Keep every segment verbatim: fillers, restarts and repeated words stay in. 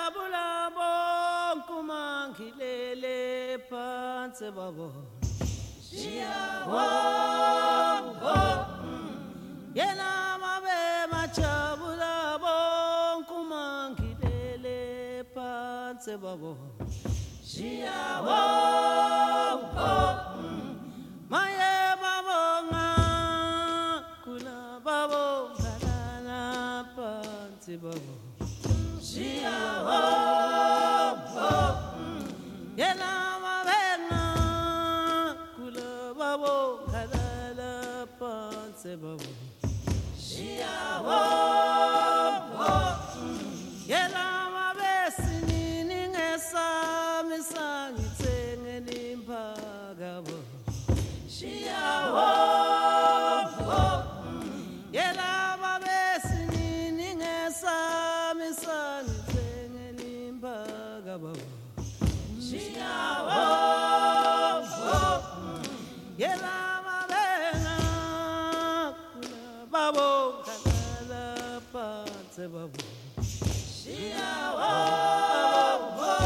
Majabula bon kumangilele panse babo. Shia wo wo. Yena mabe majabula bon kumangilele panse babo. Shia wo wo. Maye babo nga kula babo kalala panse babo. Shia wo wo. Yena mabe nga kula babo kalala panse babo. Shia wo wo. Yena mabe sinini ngesa misangi tsenge nimpagabo. Shia wo wo. Yena mabe sinini ngesa misangi tsenge nimpagabo. Shia wo wo. Yena mabe nga kula babo kalala panse babo. Shia wo wo.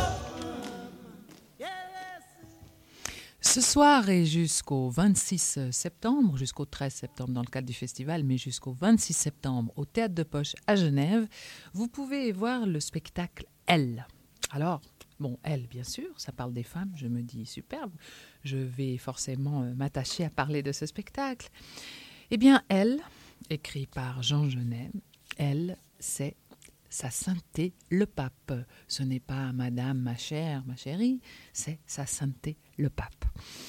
Ce soir et jusqu'au vingt-six septembre, jusqu'au treize septembre dans le cadre du festival, mais jusqu'au vingt-six septembre au Théâtre de Poche à Genève, vous pouvez voir le spectacle Elle. Alors, bon, Elle, bien sûr, ça parle des femmes, je me dis superbe, je vais forcément euh, m'attacher à parler de ce spectacle. Eh bien, Elle, écrit par Jean Genet, Elle, c'est Sa Sainteté le Pape. Ce n'est pas Madame, ma chère, ma chérie, c'est Sa Sainteté le Pape.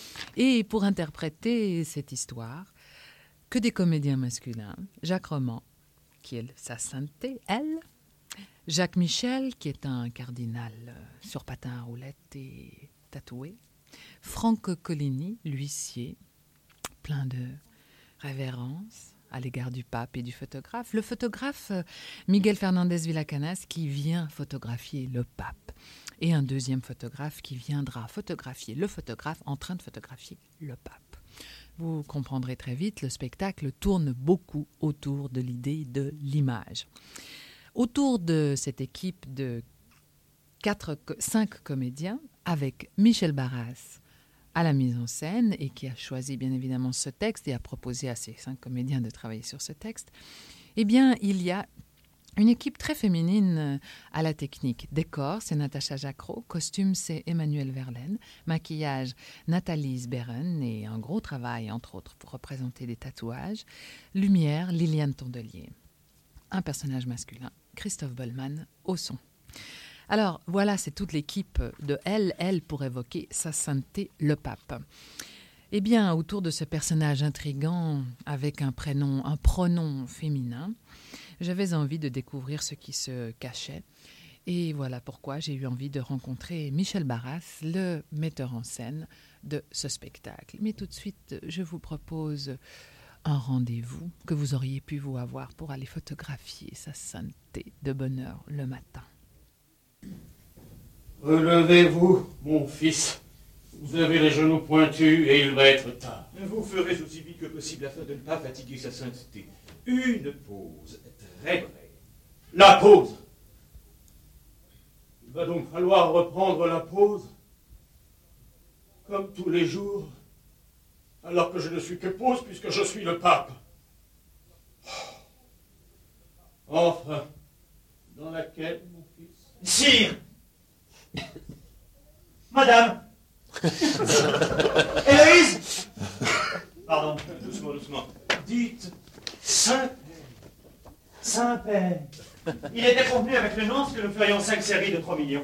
Et pour interpréter cette histoire, que des comédiens masculins, Jacques Roman, qui est Sa Sainteté, Elle, Jacques Michel, qui est un cardinal sur patin à roulettes et tatoué, Franck Coligny, l'huissier, plein de révérence à l'égard du pape et du photographe. Le photographe Miguel Fernandez Villacanas qui vient photographier le pape. Et un deuxième photographe qui viendra photographier le photographe en train de photographier le pape. Vous comprendrez très vite, le spectacle tourne beaucoup autour de l'idée de l'image. Autour de cette équipe de quatre, cinq comédiens, avec Michel Barras à la mise en scène et qui a choisi bien évidemment ce texte et a proposé à ces cinq comédiens de travailler sur ce texte, eh bien, il y a une équipe très féminine à la technique. Décor, c'est Natacha Jacquot. Costume, c'est Emmanuel Verlaine. Maquillage, Nathalie Sberen. Et un gros travail, entre autres, pour représenter des tatouages. Lumière, Liliane Tondelier. Un personnage masculin, Christophe Bollmann, au son. Alors, voilà, c'est toute l'équipe de Elle, Elle pour évoquer Sa Sainteté le Pape. Eh bien, autour de ce personnage intrigant, avec un prénom, un pronom féminin, j'avais envie de découvrir ce qui se cachait. Et voilà pourquoi j'ai eu envie de rencontrer Michel Barras, le metteur en scène de ce spectacle. Mais tout de suite, je vous propose un rendez-vous que vous auriez pu vous avoir pour aller photographier Sa Sainteté de bonne heure le matin. Relevez-vous, mon fils. Vous avez les genoux pointus et il va être tard. Vous ferez aussi vite que possible afin de ne pas fatiguer sa sainteté. Une pause très brève. La pause. Il va donc falloir reprendre la pause, comme tous les jours, alors que je ne suis que pause puisque je suis le pape. Enfin, dans laquelle, mon fils? Sire! Madame! Héloïse! Pardon, doucement, doucement. Dites Saint-Père. Saint-Père. Il était convenu avec le nonce que nous ferions cinq séries de trois millions.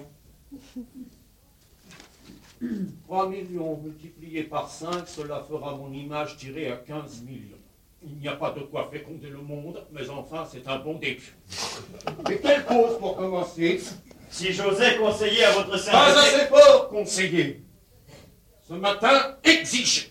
trois millions multipliés par cinq, cela fera mon image tirée à quinze millions. Il n'y a pas de quoi féconder le monde, mais enfin, c'est un bon début. Et quelle cause pour commencer? Si j'osais conseiller à votre sainteté... Pas assez fort, conseiller. Ce matin, exigez.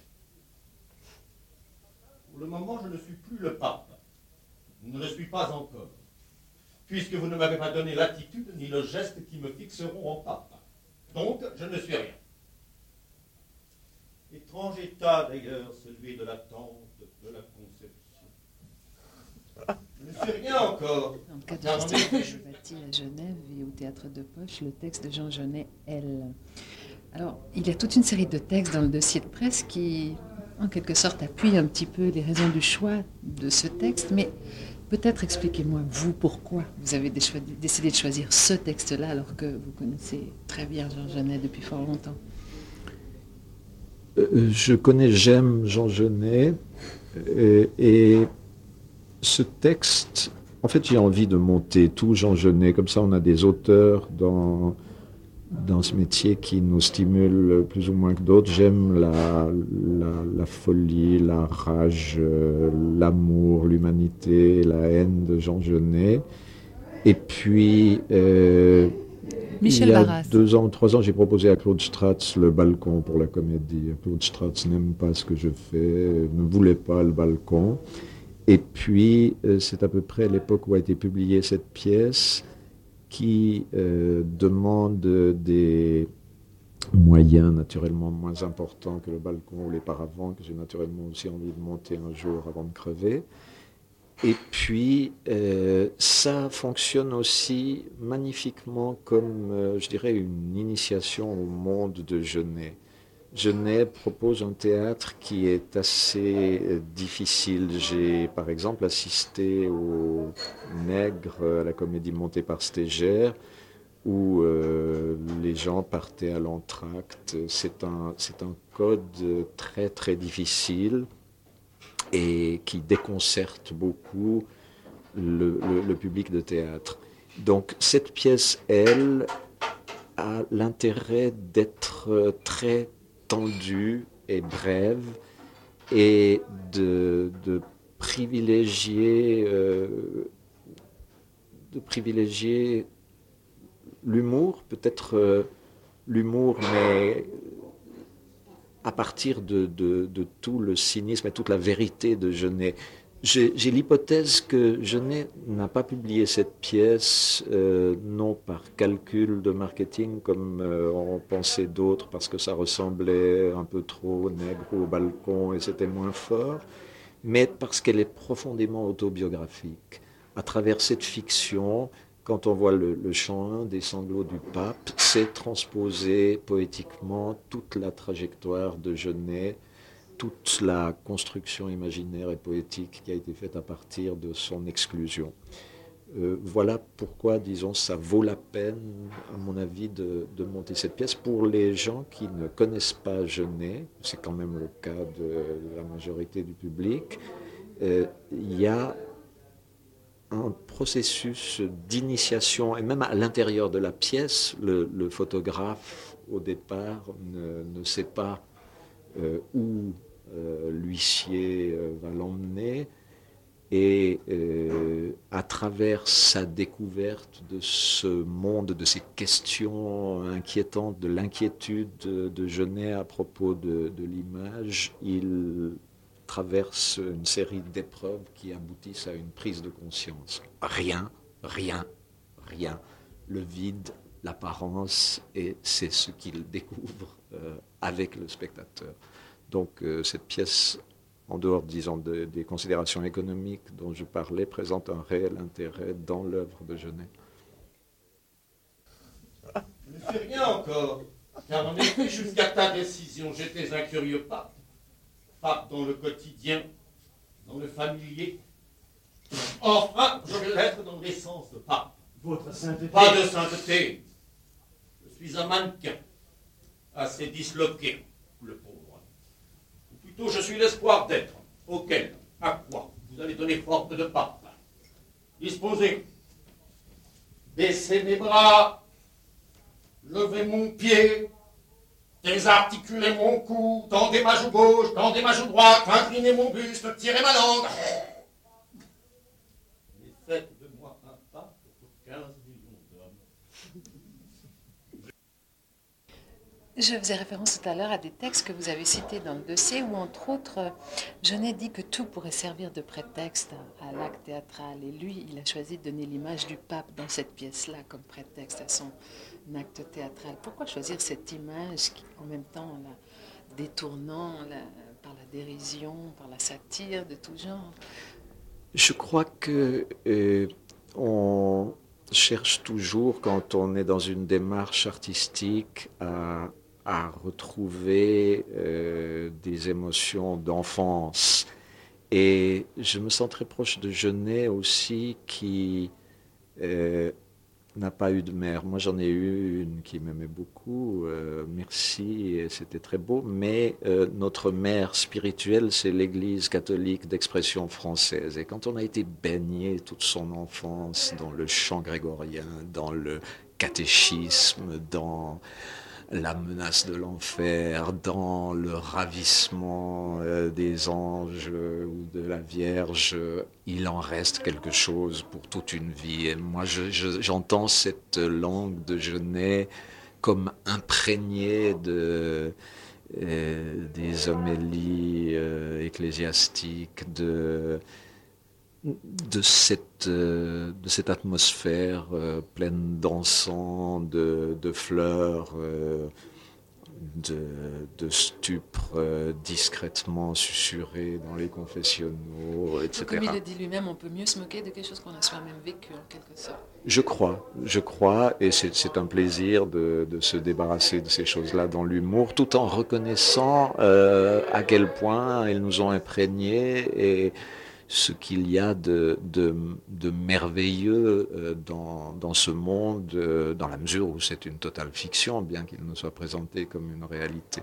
Pour le moment, je ne suis plus le pape. Je ne le suis pas encore. Puisque vous ne m'avez pas donné l'attitude ni le geste qui me fixeront en pape. Donc, je ne suis rien. Étrange état, d'ailleurs, celui de l'attente de la conception. Je ne fais rien encore. Dans le cadre Car du en festival effet, je- bâti à Genève et au Théâtre de Poche, le texte de Jean Genet, Elle. Alors, il y a toute une série de textes dans le dossier de presse qui, en quelque sorte, appuient un petit peu les raisons du choix de ce texte, mais peut-être expliquez-moi, vous, pourquoi vous avez décidé de choisir ce texte-là alors que vous connaissez très bien Jean Genet depuis fort longtemps. Euh, Je connais, j'aime Jean Genet, euh, et ce texte, en fait, j'ai envie de monter tout Jean Genet, comme ça on a des auteurs dans, dans ce métier qui nous stimulent plus ou moins que d'autres. J'aime la, la, la folie, la rage, euh, l'amour, l'humanité, la haine de Jean Genet. Et puis, euh, Michel il y a Barras. deux ans ou trois ans, j'ai proposé à Claude Stratz le balcon pour la comédie. Claude Stratz n'aime pas ce que je fais, ne voulait pas le balcon. Et puis, euh, c'est à peu près l'époque où a été publiée cette pièce qui euh, demande des moyens naturellement moins importants que le balcon ou les paravents, que j'ai naturellement aussi envie de monter un jour avant de crever. Et puis, euh, ça fonctionne aussi magnifiquement comme, euh, je dirais, une initiation au monde de Genet. Genet propose un théâtre qui est assez euh, difficile. J'ai, par exemple, assisté au Nègre, à la comédie montée par Stégère, où euh, les gens partaient à l'entracte. C'est un, c'est un code très, très difficile et qui déconcerte beaucoup le, le, le public de théâtre. Donc cette pièce, elle, a l'intérêt d'être très tendue et brève et de, de privilégier, euh, de privilégier l'humour, peut-être euh, l'humour, mais à partir de, de, de tout le cynisme et toute la vérité de Genet. J'ai, j'ai l'hypothèse que Genet n'a pas publié cette pièce, euh, non par calcul de marketing, comme euh, on pensait d'autres, parce que ça ressemblait un peu trop au Nègre ou au balcon et c'était moins fort, mais parce qu'elle est profondément autobiographique. À travers cette fiction, quand on voit le, le chant un des sanglots du pape, c'est transposer poétiquement toute la trajectoire de Genet, toute la construction imaginaire et poétique qui a été faite à partir de son exclusion. Euh, voilà pourquoi, disons, ça vaut la peine, à mon avis, de, de monter cette pièce. Pour les gens qui ne connaissent pas Genet, c'est quand même le cas de la majorité du public, euh, il y a un processus d'initiation, et même à l'intérieur de la pièce, le, le photographe, au départ, ne, ne sait pas euh, où euh, l'huissier euh, va l'emmener, et euh, à travers sa découverte de ce monde, de ces questions inquiétantes, de l'inquiétude de, de Genet à propos de, de l'image, il traverse une série d'épreuves qui aboutissent à une prise de conscience. Rien, rien, rien. Le vide, l'apparence, et c'est ce qu'il découvre euh, avec le spectateur. Donc euh, cette pièce, en dehors, disons, de, des considérations économiques dont je parlais, présente un réel intérêt dans l'œuvre de Genet. Je ne fais rien encore, car en effet, jusqu'à ta décision, j'étais un curieux pape. Pape dans le quotidien, dans le familier. Enfin, je vais l'être dans l'essence de pape. Votre sainteté. Pas de sainteté. Je suis un mannequin, assez disloqué, le pauvre. Ou plutôt, je suis l'espoir d'être, auquel, à quoi, vous allez donner forme de pape. Disposez. Baissez mes bras. Levez mon pied. Désarticulez mon cou, tendez ma joue gauche, tendez ma joue droite, inclinez mon buste, tirez ma langue. Et faites de moi un pape pour quinze millions d'hommes. Je faisais référence tout à l'heure à des textes que vous avez cités dans le dossier où, entre autres, Genet dit que tout pourrait servir de prétexte à l'acte théâtral. Et lui, il a choisi de donner l'image du pape dans cette pièce-là comme prétexte à son acte théâtral. Pourquoi choisir cette image qui, en même temps, la détournant la, par la dérision, par la satire de tout genre? Je crois que euh, on cherche toujours, quand on est dans une démarche artistique, à, à retrouver euh, des émotions d'enfance. Et je me sens très proche de Genet aussi, qui euh, n'a pas eu de mère. Moi, j'en ai eu une qui m'aimait beaucoup, euh, merci, et c'était très beau. Mais euh, notre mère spirituelle, c'est l'Église catholique d'expression française. Et quand on a été baigné toute son enfance dans le chant grégorien, dans le catéchisme, dans la menace de l'enfer, dans le ravissement euh, des anges euh, ou de la Vierge, il en reste quelque chose pour toute une vie. Et moi, je, je, j'entends cette langue de Genet comme imprégnée de, euh, des homélies euh, ecclésiastiques, de, de, cette, euh, de cette atmosphère euh, pleine d'encens, de, de fleurs, euh, de, de stupres euh, discrètement susurrés dans les confessionnaux, et cetera. Comme il le dit lui-même, on peut mieux se moquer de quelque chose qu'on a soi-même vécu, en quelque sorte. Je crois, je crois, et c'est, c'est un plaisir de, de se débarrasser de ces choses-là dans l'humour, tout en reconnaissant euh, à quel point elles nous ont imprégnés et ce qu'il y a de, de, de merveilleux dans, dans ce monde, dans la mesure où c'est une totale fiction, bien qu'il nous soit présenté comme une réalité.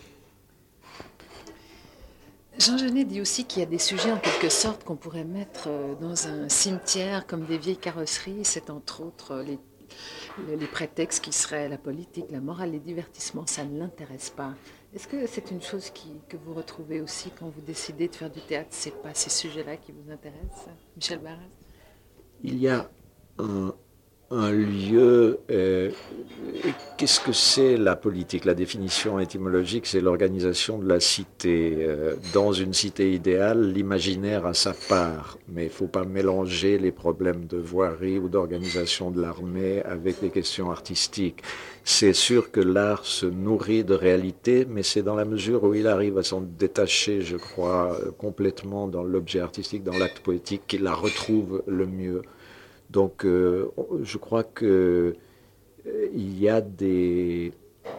Jean Genet dit aussi qu'il y a des sujets en quelque sorte qu'on pourrait mettre dans un cimetière comme des vieilles carrosseries. C'est entre autres les, les prétextes qui seraient la politique, la morale, les divertissements. Ça ne l'intéresse pas. Est-ce que c'est une chose qui, que vous retrouvez aussi quand vous décidez de faire du théâtre? Ce n'est pas ces sujets-là qui vous intéressent, Michel Barrès? Il y a un, un lieu... Euh, qu'est-ce que c'est la politique? La définition étymologique, c'est l'organisation de la cité. Euh, dans une cité idéale, l'imaginaire a sa part, mais il ne faut pas mélanger les problèmes de voirie ou d'organisation de l'armée avec les questions artistiques. C'est sûr que l'art se nourrit de réalité, mais c'est dans la mesure où il arrive à s'en détacher, je crois, complètement dans l'objet artistique, dans l'acte poétique, qu'il la retrouve le mieux. Donc, euh, je crois que euh, il y a des,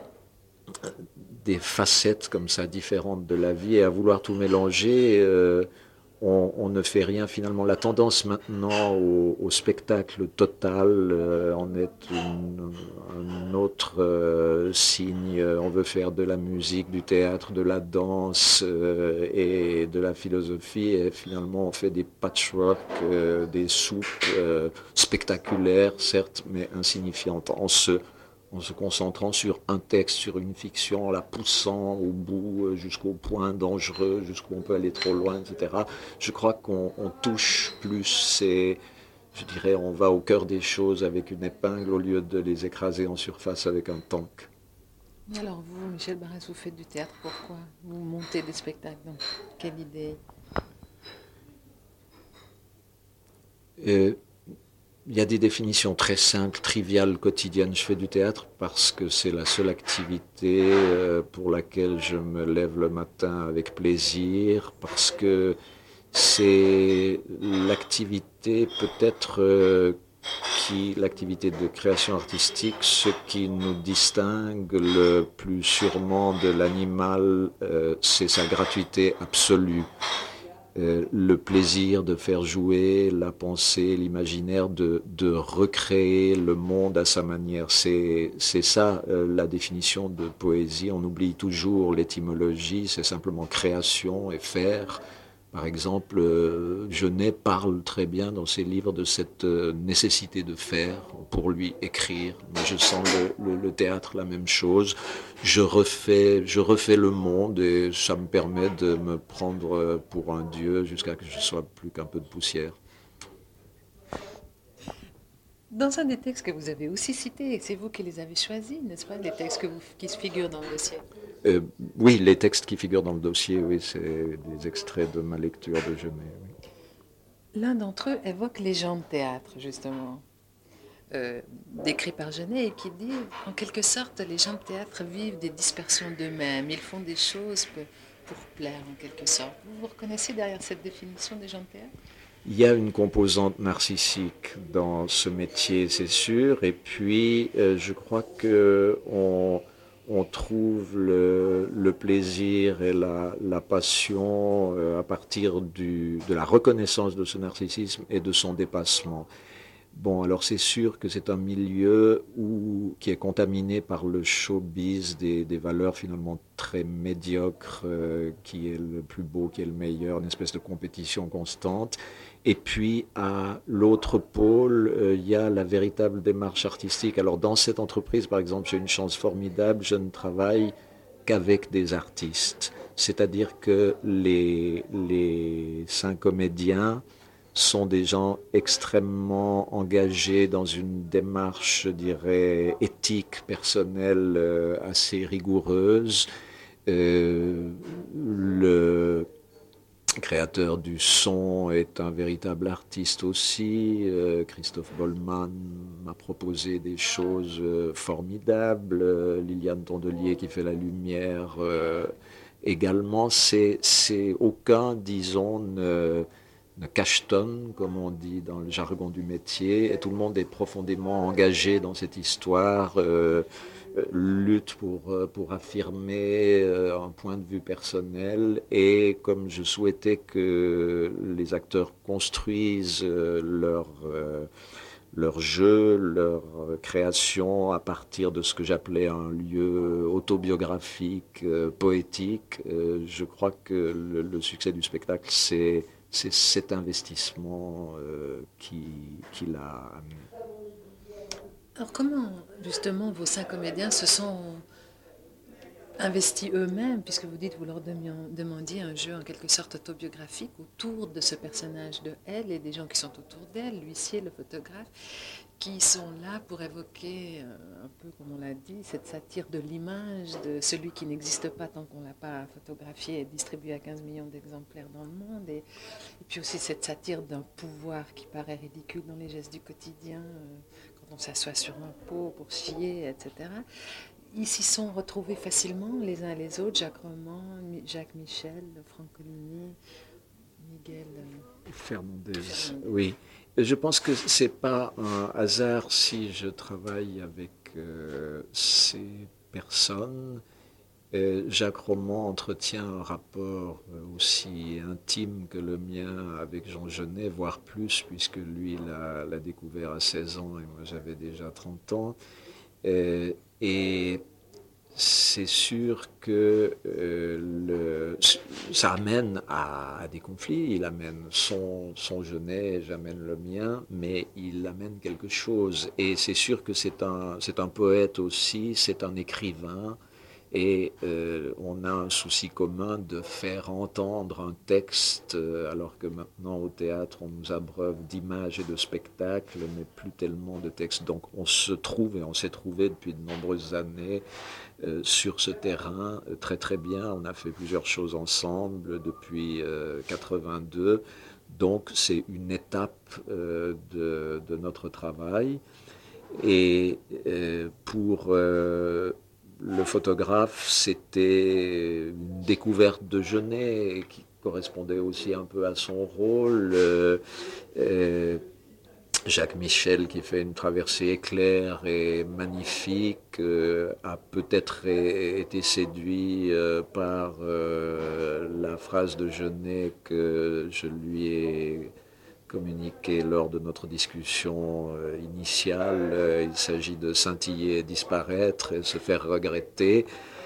des facettes comme ça différentes de la vie, et à vouloir tout mélanger, euh, on, on ne fait rien finalement. La tendance maintenant au, au spectacle total euh, en est une, un autre euh, signe. On veut faire de la musique, du théâtre, de la danse euh, et de la philosophie, et finalement on fait des patchwork, euh, des soupes euh, spectaculaires certes, mais insignifiantes, en se en se concentrant sur un texte, sur une fiction, en la poussant au bout, jusqu'au point dangereux, jusqu'où on peut aller trop loin, et cetera. Je crois qu'on on touche plus, c'est, je dirais, on va au cœur des choses avec une épingle au lieu de les écraser en surface avec un tank. Et alors vous, Michel Barrès, vous faites du théâtre, pourquoi? Vous montez des spectacles, donc quelle idée? Et il y a des définitions très simples, triviales, quotidiennes. Je fais du théâtre parce que c'est la seule activité pour laquelle je me lève le matin avec plaisir, parce que c'est l'activité peut-être qui, l'activité de création artistique, ce qui nous distingue le plus sûrement de l'animal, c'est sa gratuité absolue. Euh, le plaisir de faire jouer la pensée, l'imaginaire, de, de recréer le monde à sa manière. C'est, c'est ça euh, la définition de poésie. On oublie toujours l'étymologie, c'est simplement création et faire. Par exemple, euh, Genet parle très bien dans ses livres de cette euh, nécessité de faire, pour lui écrire. Moi, je sens le, le, le théâtre la même chose. Je refais, je refais le monde et ça me permet de me prendre pour un dieu jusqu'à ce que je sois plus qu'un peu de poussière. Dans un des textes que vous avez aussi cités, c'est vous qui les avez choisis, n'est-ce pas, les textes que vous, qui se figurent dans le dossier? Euh, oui, les textes qui figurent dans le dossier, oui, c'est des extraits de ma lecture de Genet. Oui. L'un d'entre eux évoque les gens de théâtre, justement, euh, décrit par Genet, et qui dit, en quelque sorte, les gens de théâtre vivent des dispersions d'eux-mêmes. Ils font des choses pour, pour plaire, en quelque sorte. Vous vous reconnaissez derrière cette définition des gens de théâtre? Il y a une composante narcissique dans ce métier, c'est sûr, et puis euh, je crois que on, on trouve le, le plaisir et la, la passion euh, à partir du, de la reconnaissance de ce narcissisme et de son dépassement. Bon, alors c'est sûr que c'est un milieu où, qui est contaminé par le showbiz, des, des valeurs finalement très médiocres, euh, qui est le plus beau, qui est le meilleur, une espèce de compétition constante. Et puis à l'autre pôle, euh, il y a la véritable démarche artistique. Alors dans cette entreprise, par exemple, j'ai une chance formidable, je ne travaille qu'avec des artistes. C'est-à-dire que les, les cinq comédiens sont des gens extrêmement engagés dans une démarche, je dirais, éthique, personnelle, euh, assez rigoureuse. Euh, le créateur du son est un véritable artiste aussi. Euh, Christophe Bollmann m'a proposé des choses euh, formidables. Euh, Liliane Tondelier qui fait la lumière euh, également. C'est, c'est aucun, disons, ne, ne cachetonne, comme on dit dans le jargon du métier, et tout le monde est profondément engagé dans cette histoire, euh, lutte pour, pour affirmer un point de vue personnel, et comme je souhaitais que les acteurs construisent leur, leur jeu, leur création à partir de ce que j'appelais un lieu autobiographique, poétique, je crois que le, le succès du spectacle, c'est c'est cet investissement euh, qui, qui l'a amené. Alors comment, justement, vos cinq comédiens se sont investis eux-mêmes, puisque vous dites que vous leur demandiez un jeu en quelque sorte autobiographique autour de ce personnage de elle et des gens qui sont autour d'elle, l'huissier, le photographe, qui sont là pour évoquer, un peu comme on l'a dit, cette satire de l'image de celui qui n'existe pas tant qu'on ne l'a pas photographié et distribué à quinze millions d'exemplaires dans le monde, et, et puis aussi cette satire d'un pouvoir qui paraît ridicule dans les gestes du quotidien, euh, quand on s'assoit sur un pot pour chier, et cetera. Ils s'y sont retrouvés facilement les uns et les autres, Jacques Roman, Jacques Michel, Franck Coligny, Miguel euh, Fernandez, Fernandez. Oui. Je pense que ce n'est pas un hasard si je travaille avec euh, ces personnes. Et Jacques Roman entretient un rapport aussi intime que le mien avec Jean Genet, voire plus, puisque lui l'a, l'a découvert à seize ans et moi j'avais déjà trente ans. Et, et c'est sûr que euh, le, ça amène à, à des conflits. Il amène son, son Genet, j'amène le mien, mais il amène quelque chose. Et c'est sûr que c'est un, c'est un poète aussi, c'est un écrivain. Et euh, on a un souci commun de faire entendre un texte, euh, alors que maintenant au théâtre on nous abreuve d'images et de spectacles, mais plus tellement de textes. Donc on se trouve, et on s'est trouvé depuis de nombreuses années euh, sur ce terrain euh, très très bien. On a fait plusieurs choses ensemble depuis euh, quatre-vingt-deux, donc c'est une étape euh, de, de notre travail. Et euh, pour... Euh, Le photographe, c'était une découverte de Genet qui correspondait aussi un peu à son rôle. Euh, euh, Jacques Michel, qui fait une traversée éclair et magnifique, euh, a peut-être été séduit euh, par euh, la phrase de Genet que je lui ai communiqué lors de notre discussion euh, initiale. Euh, il s'agit de scintiller, disparaître et se faire regretter.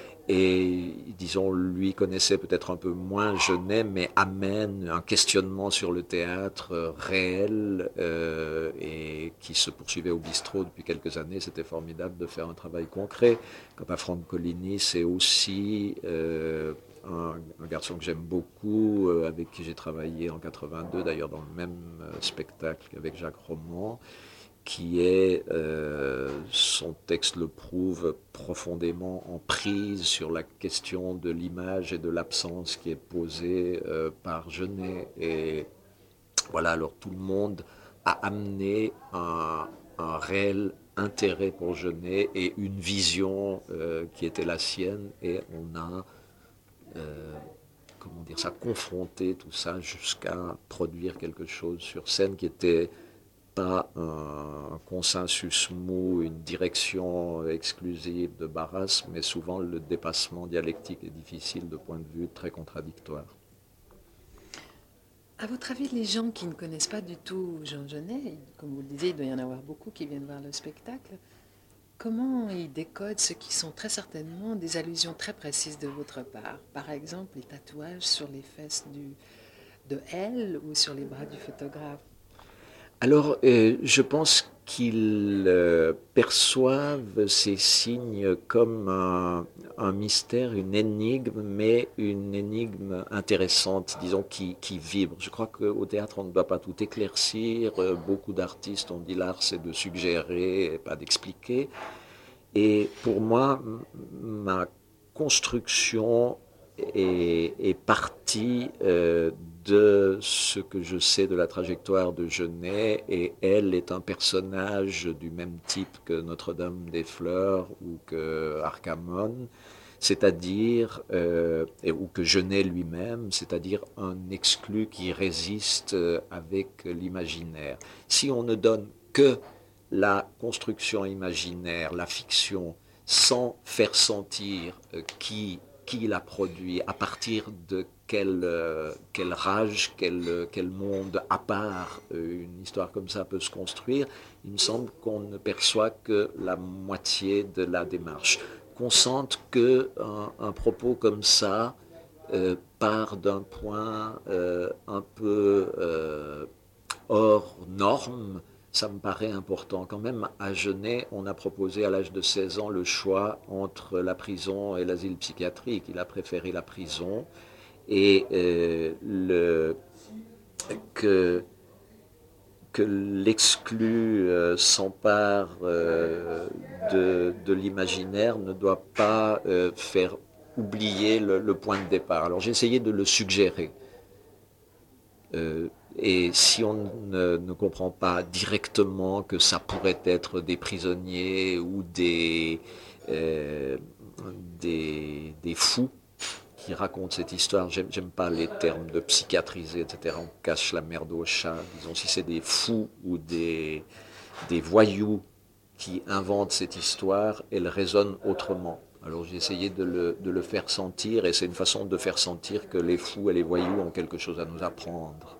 Et disons, lui connaissait peut-être un peu moins Genet, mais amène un questionnement sur le théâtre euh, réel euh, et qui se poursuivait au bistrot depuis quelques années. C'était formidable de faire un travail concret. Quant à Franck Coligny, c'est aussi... Euh, Un, un garçon que j'aime beaucoup, euh, avec qui j'ai travaillé en quatre-vingt-deux, d'ailleurs dans le même euh, spectacle qu'avec Jacques Roman, qui est, euh, son texte le prouve, profondément en prise sur la question de l'image et de l'absence qui est posée euh, par Genet. Et voilà, alors tout le monde a amené un, un réel intérêt pour Genet et une vision euh, qui était la sienne, et on a Euh, comment dire ça, confronter tout ça jusqu'à produire quelque chose sur scène qui était pas un consensus mou, une direction exclusive de Barras, mais souvent le dépassement dialectique est difficile de point de vue très contradictoire. À votre avis, les gens qui ne connaissent pas du tout Jean Genet, comme vous le disiez, il doit y en avoir beaucoup qui viennent voir le spectacle, comment ils décodent ce qui sont très certainement des allusions très précises de votre part? Par exemple, les tatouages sur les fesses du, de elle ou sur les bras du photographe? Alors, euh, je pense qu'ils euh, perçoivent ces signes comme un, un mystère, une énigme, mais une énigme intéressante, disons, qui, qui vibre. Je crois qu'au théâtre, on ne doit pas tout éclaircir. Euh, beaucoup d'artistes ont dit l'art, c'est de suggérer et pas d'expliquer. Et pour moi, m- ma construction est, est partie euh, de ce que je sais de la trajectoire de Genet, et elle est un personnage du même type que Notre-Dame des Fleurs ou que Arcamon, c'est-à-dire, euh, et- ou que Genet lui-même, c'est-à-dire un exclu qui résiste euh, avec l'imaginaire. Si on ne donne que la construction imaginaire, la fiction, sans faire sentir euh, qui, qui l'a produit, à partir de quelle, euh, quelle rage, quel, quel monde à part euh, une histoire comme ça peut se construire, il me semble qu'on ne perçoit que la moitié de la démarche. Qu'on sente qu'un un propos comme ça euh, part d'un point euh, un peu euh, hors norme, ça me paraît important. Quand même, à Genet, on a proposé à l'âge de seize ans le choix entre la prison et l'asile psychiatrique. Il a préféré la prison. Et euh, le, que, que l'exclu euh, s'empare euh, de, de l'imaginaire ne doit pas euh, faire oublier le, le point de départ. Alors j'ai essayé de le suggérer. Euh, Et si on ne, ne comprend pas directement que ça pourrait être des prisonniers ou des, euh, des, des fous qui racontent cette histoire, j'aime, j'aime pas les termes de psychiatriser, et cetera. On cache la merde au chat. Disons, si c'est des fous ou des, des voyous qui inventent cette histoire, elle résonne autrement. Alors j'ai essayé de le, de le faire sentir, et c'est une façon de faire sentir que les fous et les voyous ont quelque chose à nous apprendre.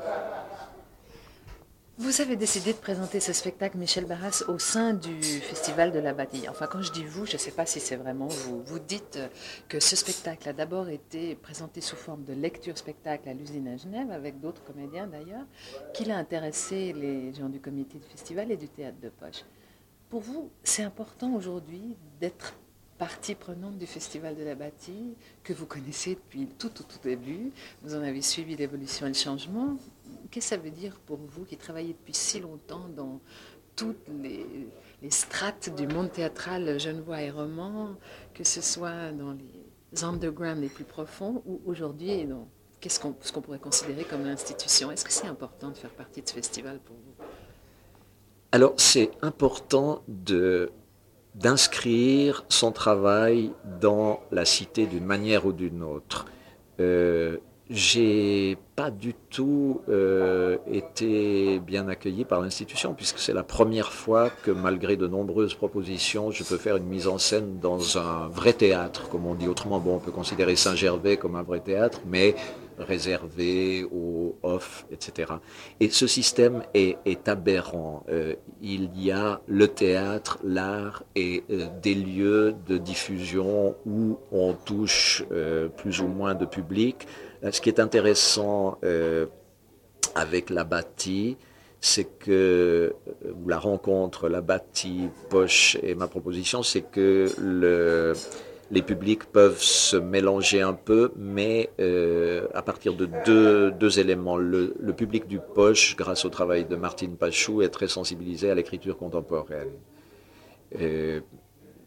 Vous avez décidé de présenter ce spectacle, Michel Barras, au sein du Festival de la Bâtie. Enfin, quand je dis vous, je ne sais pas si c'est vraiment vous. Vous dites que ce spectacle a d'abord été présenté sous forme de lecture-spectacle à l'usine à Genève, avec d'autres comédiens d'ailleurs, qu'il a intéressé les gens du comité du festival et du théâtre de poche. Pour vous, c'est important aujourd'hui d'être partie prenante du Festival de la Bâtie, que vous connaissez depuis le tout, tout, tout début. Vous en avez suivi l'évolution et le changement. Qu'est-ce que ça veut dire pour vous qui travaillez depuis si longtemps dans toutes les, les strates du monde théâtral genevois et roman, que ce soit dans les undergrounds les plus profonds ou aujourd'hui dans qu'est-ce qu'on, ce qu'on pourrait considérer comme l'institution? Est-ce que c'est important de faire partie de ce festival pour vous? Alors c'est important de d'inscrire son travail dans la cité d'une manière ou d'une autre. Euh, j'ai pas du tout euh, été bien accueilli par l'institution, puisque c'est la première fois que, malgré de nombreuses propositions, je peux faire une mise en scène dans un vrai théâtre, comme on dit. Autrement, bon, on peut considérer Saint-Gervais comme un vrai théâtre, mais réservé au off, et cetera. Et ce système est, est aberrant. Euh, il y a le théâtre, l'art et euh, des lieux de diffusion où on touche euh, plus ou moins de public. Là, ce qui est intéressant euh, avec la Bâtie, c'est que, ou la rencontre, la Bâtie, Poche et ma proposition, c'est que le les publics peuvent se mélanger un peu, mais euh, à partir de deux, deux éléments. Le, le public du Poche, grâce au travail de Martine Pachou, est très sensibilisé à l'écriture contemporaine. Euh,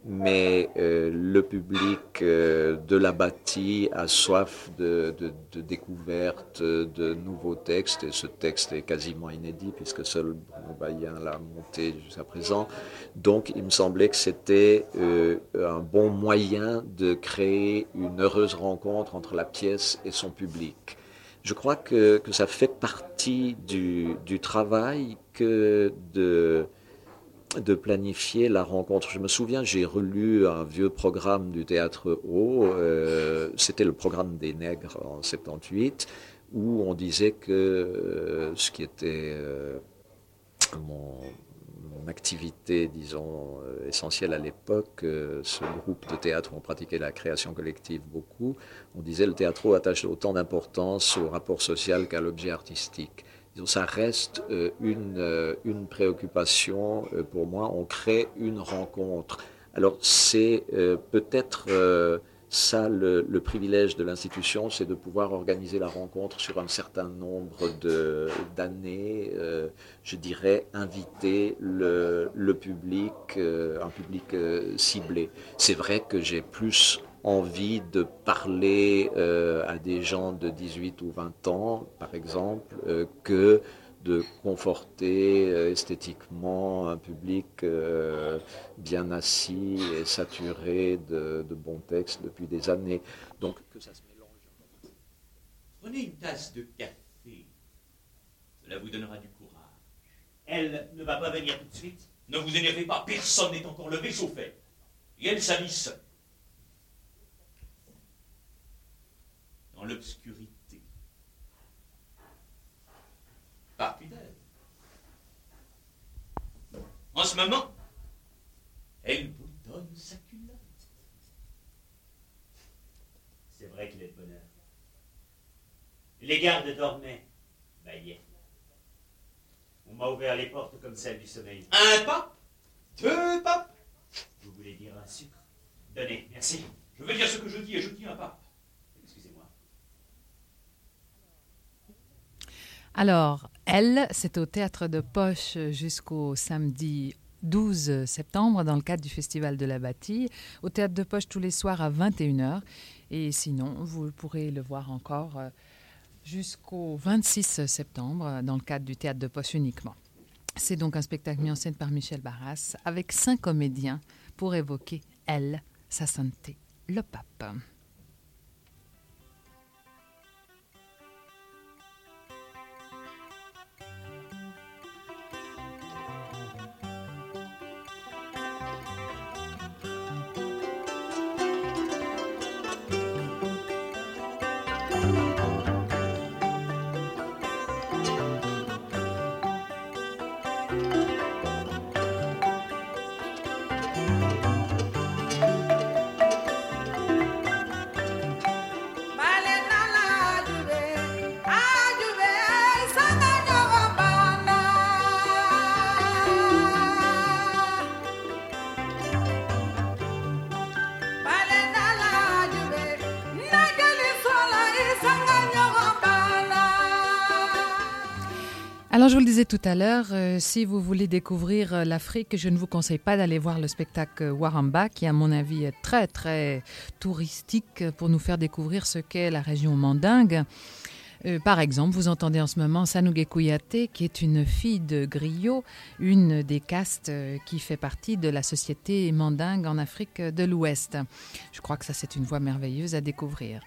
mais euh, le public euh, de la bâtie a soif de, de, de découverte, de nouveaux textes, et ce texte est quasiment inédit puisque seul Bruno Baillen l'a monté jusqu'à présent. Donc il me semblait que c'était euh, un bon moyen de créer une heureuse rencontre entre la pièce et son public. Je crois que, que ça fait partie du, du travail que de... de planifier la rencontre. Je me souviens, j'ai relu un vieux programme du Théâtre Haut, euh, c'était le programme des Nègres en soixante-dix-huit, où on disait que euh, ce qui était euh, mon, mon activité, disons, euh, essentielle à l'époque, euh, ce groupe de théâtre où on pratiquait la création collective beaucoup, on disait le Théâtre Haut attache autant d'importance au rapport social qu'à l'objet artistique. Ça reste euh, une, euh, une préoccupation euh, pour moi. On crée une rencontre. Alors c'est euh, peut-être euh, ça le, le privilège de l'institution, c'est de pouvoir organiser la rencontre sur un certain nombre de, d'années. Euh, je dirais inviter le, le public, euh, un public euh, ciblé. C'est vrai que j'ai plus envie de parler euh, à des gens de dix-huit ou vingt ans, par exemple, euh, que de conforter euh, esthétiquement un public euh, bien assis et saturé de, de bons textes depuis des années. Donc que ça se mélange. Prenez une tasse de café. Cela vous donnera du courage. Elle ne va pas venir tout de suite. Ne vous énervez pas, personne n'est encore levé sauf elle. Et elle s'habille seule. Dans l'obscurité. Partie d'elle. En ce moment, elle boutonne sa culotte. C'est vrai qu'il est de bonne heure. Les gardes dormaient, Baillet. On m'a ouvert les portes comme celles du sommeil. Un pape, deux papes. Vous voulez dire un sucre? Donnez, merci. Je veux dire ce que je dis et je dis un pape. Excusez-moi. Alors, elle, c'est au Théâtre de Poche jusqu'au samedi douze septembre dans le cadre du Festival de la Bâtie. Au Théâtre de Poche tous les soirs à vingt et une heures. Et sinon, vous pourrez le voir encore jusqu'au vingt-six septembre dans le cadre du Théâtre de Poche uniquement. C'est donc un spectacle mis en scène par Michel Barras avec cinq comédiens pour évoquer elle, sa sainteté, le pape. Alors, je vous le disais tout à l'heure, euh, si vous voulez découvrir euh, l'Afrique, je ne vous conseille pas d'aller voir le spectacle Waramba, qui, à mon avis, est très, très touristique pour nous faire découvrir ce qu'est la région mandingue. Euh, par exemple, vous entendez en ce moment Sanougé Kouyaté, qui est une fille de griot, une des castes euh, qui fait partie de la société mandingue en Afrique de l'Ouest. Je crois que ça, c'est une voix merveilleuse à découvrir.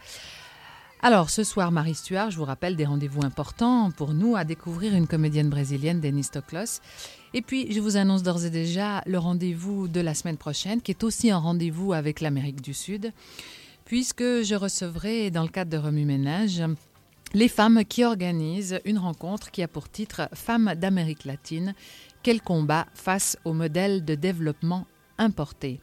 Alors, ce soir, Marie Stuart, je vous rappelle des rendez-vous importants pour nous à découvrir une comédienne brésilienne, Denise Toklos. Et puis, je vous annonce d'ores et déjà le rendez-vous de la semaine prochaine, qui est aussi un rendez-vous avec l'Amérique du Sud, puisque je recevrai, dans le cadre de Remue Ménage, les femmes qui organisent une rencontre qui a pour titre « Femmes d'Amérique latine, quel combat face au modèle de développement importé ».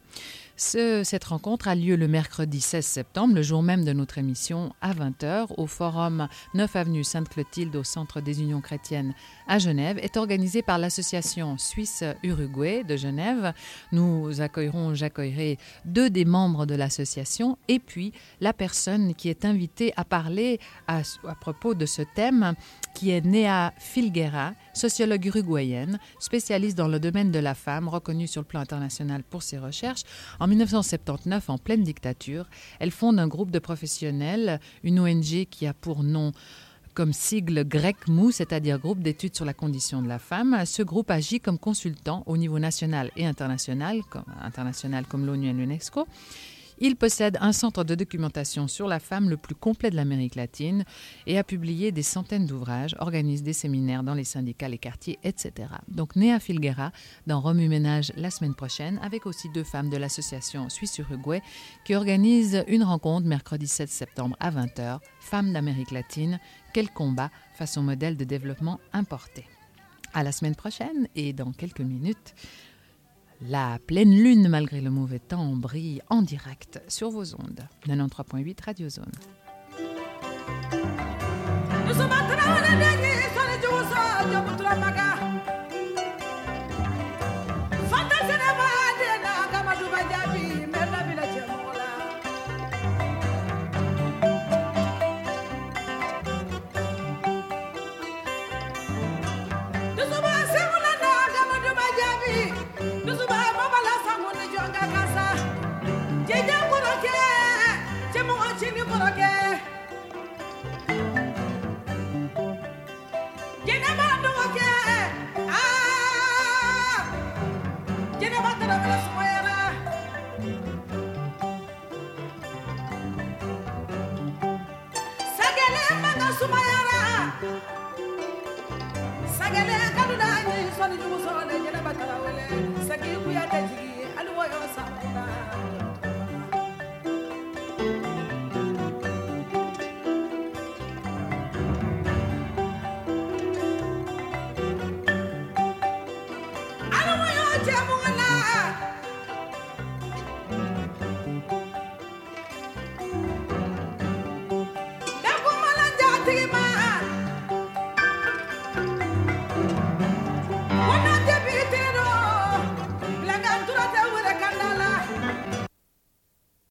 Ce, cette rencontre a lieu le mercredi seize septembre, le jour même de notre émission, à vingt heures, au forum neuf avenue Sainte-Clotilde, au Centre des Unions chrétiennes à Genève, est organisée par l'association Suisse-Uruguay de Genève. Nous accueillerons, j'accueillerai deux des membres de l'association et puis la personne qui est invitée à parler à, à propos de ce thème, qui est Néa Filguera, sociologue uruguayenne, spécialiste dans le domaine de la femme, reconnue sur le plan international pour ses recherches. En dix-neuf cent soixante-dix-neuf, en pleine dictature, elle fonde un groupe de professionnels, une O N G qui a pour nom comme sigle GRECMU, c'est-à-dire Groupe d'études sur la condition de la femme. Ce groupe agit comme consultant au niveau national et international, comme, international comme l'ONU et l'UNESCO. Il possède un centre de documentation sur la femme le plus complet de l'Amérique latine et a publié des centaines d'ouvrages, organise des séminaires dans les syndicats, les quartiers, et cetera. Donc, Néa Filguera dans Remue Ménage la semaine prochaine, avec aussi deux femmes de l'association Suisse-Uruguay qui organisent une rencontre mercredi sept septembre à vingt heures, Femmes d'Amérique latine, quel combat face au modèle de développement importé. À la semaine prochaine et dans quelques minutes, la pleine lune, malgré le mauvais temps, brille en direct sur vos ondes. quatre-vingt-treize virgule huit Radio Zone.